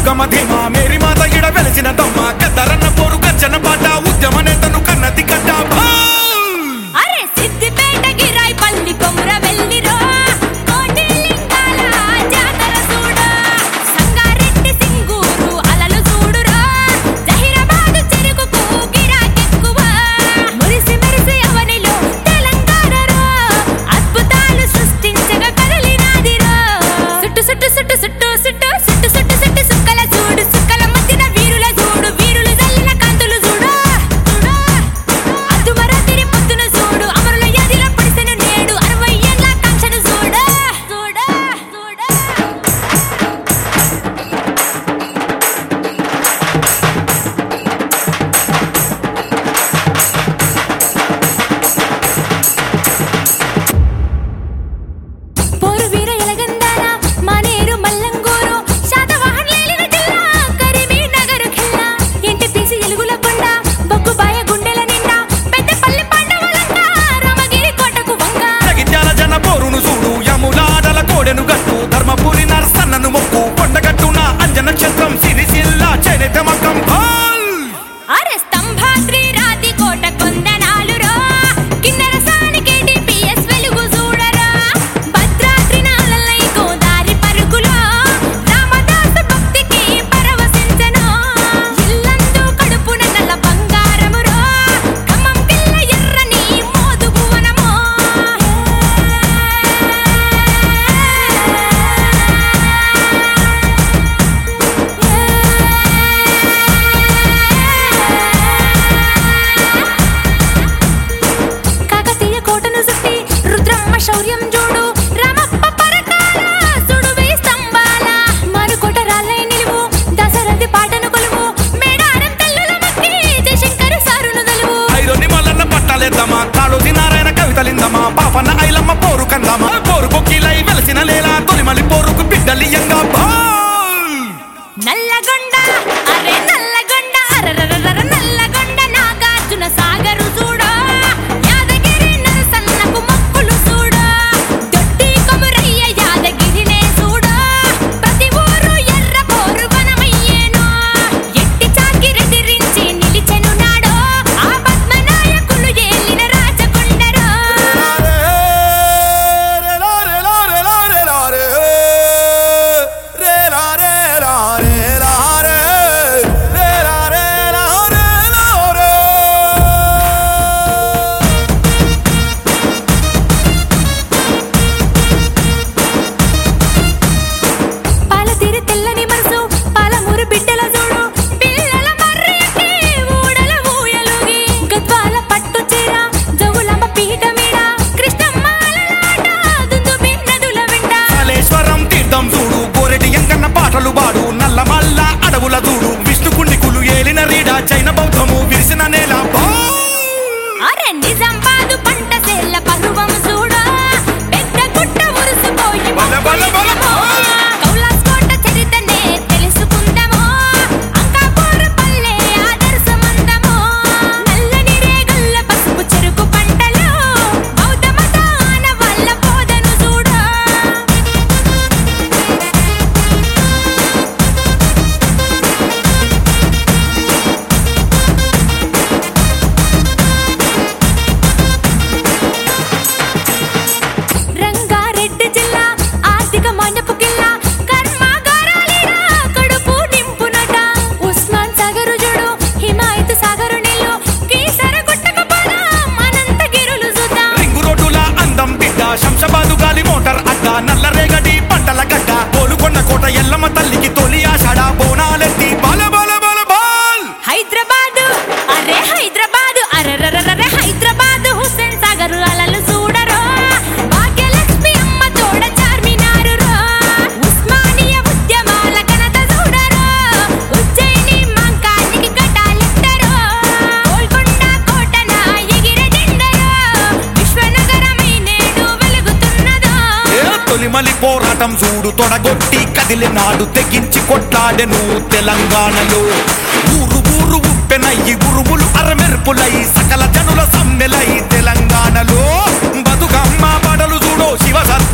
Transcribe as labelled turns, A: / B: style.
A: దుర్గమ్మ ధీమా మేరీ మాత గిడ వెలిసిన దమ్మ కద్దరన్న పోరు గర్జన పాట ఉద్యమ నేతను కన్నది కట్ట
B: అరే సిద్దిపేట గిరాయి పల్లి కొమ్ర వెల్లిరో కోటి లింగాల జాతర చూడు సంగారెడ్డి సింగూరు అలలు చూడురో జహీరాబాద్ చెరుకుకు గిరాకెక్కువ మురిసి మెరిసి అవనిలో తెలంగాణరో అద్భుతాలు సృష్టించగా కదలినాదిరో సుట్టు సుట్టు సుట్టు సుట్టు సుట్టు సుట్టు సుట్టు సుట్టు సుక్కల చూడు సుక్కల మధ్యన వీరుల చూడు వీరులు జల్లిన కాంతులు చూడు అద్దుమరాతిరి పొద్దున చూడు అమరుల యాదిలో పడిసెను నేడు 60 ఏళ్ల కాంక్షను చూడు చూడు చూడు పోరు వీర ఎలగందాల మానేరు మల్లంగూరు శాతవాహన్ లేలిన జిల్లా కరీంనగర్ ఖిల్లా ఎన్టీపీసీ ఎలుగుల కొండ బొగ్గుబాయ గుండెల నిండా పెద్దపల్లి పాండవులంట రామగిరి కోటకు వంగ
A: జగిత్యాల జన పోరును చూడు యములాడల కోడెను గట్టు ధర్మపురి నరసన్నను మొక్కు కొండగట్టున అంజన క్షేత్రం సిరిసిల్ల చేనేత మగ్గం
B: అరే స్తంభాద్రి రాతి కోట కొందనాలురో కిన్నెర సానికేటి పిఎస్ వెలుగు చూడరా భద్రాద్రి నాలలై గోదారి పరుగులో రామదాసు భక్తికి పరవశించెను ఇల్లందు కడుపున నల్ల బంగారమురో ఖమ్మం కిల్ల ఎర్రని మోదు భువనమో కాకతీయ కోటను సుట్టి రుద్రమ్మ శౌర్యం చూడు రామప్ప పరకాల సుడు వేయి స్తంభాల మానుకోట రాళ్ళై నిలువు దశరథి పాటను కొలువు మేడారం తల్లుల మక్కి జయశంకరు సారును దలువు
A: ఐరొని మల్లన్న పట్టాలేద్దామా కాళోజీ నారాయణ కవితలిందమా పాపన్న ఐలమ్మ పోరు కందామా పోరు కొక్కిలై వెలసిన లేలా తొలిమలి పోరుకు బిడ్డలియంగా
B: నల్లగొండ అరే నల్లగొండ అరరరర నల్లగొండ నాగార్జున సాగరు చూడు యాదగిరి నరసన్నకు మొక్కులు చూడు దొడ్డి కొమురయ్య యాదగిరినే చూడు ప్రతి ఊరు ఎర్ర పోరు వనమయ్యేను ఎట్టి చాకిరెదిరించి నిలిచెను నాడో ఆ పద్మనాయకులు ఏలిన రాజకొండరో పాలతీరు తెల్లని మనసు పాలమూరు బిడ్డల చూడు పిల్లల మర్రెట్టి ఊడల ఊయలుగి గద్వాల పట్టు చీర జవులమ్మ పీట మీద కృష్ణమ్మ అలలాట దుందుబి నదుల వెంట
A: కాళేశ్వరం తీర్థం చూడు గోరెటి ఎంకన్న పాటలు పాడు నల్లమల్ల అడవుల చూడు విష్ణు కుండికులు ఏలిన రీడ జైన బౌద్ధము విరిసిన నేల
B: అరే నిజామాబాదు పంట సేల పరువం చూడు పెద్ద గుట్ట ఉరుసుపోయి
A: బల బల బల
B: కౌలాస్కోట చరితనే తెలుసుకుందామో అంకాపూరు పల్లె ఆదర్శమందమో నల్లని రేగల్ల పసుపు చెరుకు పంటలు బౌద్ధ మతాన వల్ల బోధను చూడు రంగారెడ్డి జిల్లా ఆర్థిక మాన్యపు కిల్లా కర్మాగారాలిరా కడుపు నింపునట ఉస్మాన్ సాగరు చూడు హిమాయత్ సాగరు నీళ్ళు కీసర గుట్టక పోదా అనంతగిరులు చూద్దాం
A: రింగు రోడ్డుల అందం బిడ్డ శంషాబాదు గాలి మోటార్ అడ్డ నల్ల రేగడి పంటల గడ్డ కోలుకొండ కోట ఎల్లమ్మ తల్లికి తొలి ఆషాఢ బోనాలెత్తి బల బల బల బాల్
B: హైదరాబాదు అరే హైదరాబాదు అరరరరే హైదరాబాదు హుస్సేన్ సాగర్ అలలు చూడరో భాగ్యలక్ష్మి అమ్మ తోడ చార్మినారు రో ఉస్మానియా ఉద్యమాల ఘనత చూడరో ఉజ్జయిని మంకానికి గడ్డాలెట్టరో గోల్కొండ కోటన ఎగిరే జెండరో విశ్వనగరమై నేడు వెలుగుతున్నదో
A: తొలిమలి పోరాటం చూడు తొడగొట్టి కదిలినాడు తెగించి కొట్లాడెను తెలంగాణలో ఊరు ఊరు ఉప్పెనయ్యి ఉరుములు అరమెరుపులై సకల జనుల సమ్మెలై తెలంగాణలో బతుకమ్మ పడలు చూడో శివ